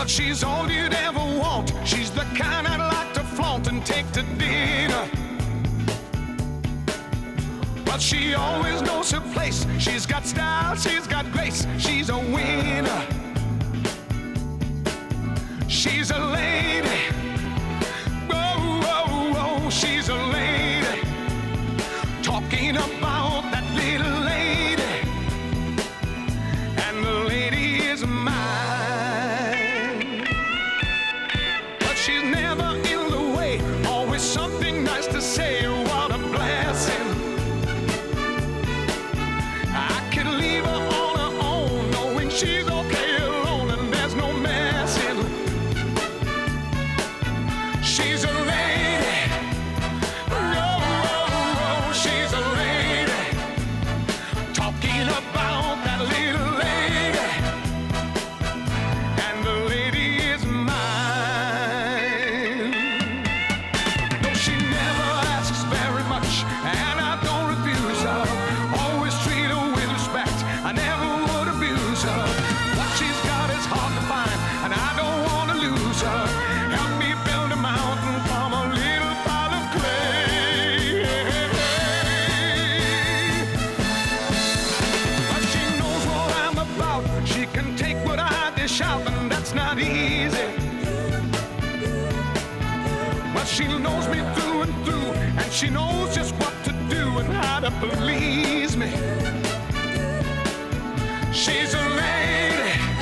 but she's all you'd ever want. She's the kind I'd like to flaunt and take to dinner. But she always knows her place. She's got style, she's got grace. She's a winner. She's a lady. Oh, oh, oh, she's a lady. Talking about that little lady. And the lady is mine. But she's never in the way. Always something nice to say. What a blessing. I could leave her on her own, knowing she's okay alone and there's no messing. She's a lady. Oh, oh, oh, she's a lady. Talking about that little lady. And the lady is mine. No, she never asks very much, and I don't refuse her. Always treat her with respect. I never would abuse her. What she's got is hard to find, and I don't want to lose her. Help me build a mountain from a little pile of clay. But she knows what I'm about. She can take what I dish out, and that's not easy. But she knows me through and through, and she knows just what to do and how to please me. She's a lady.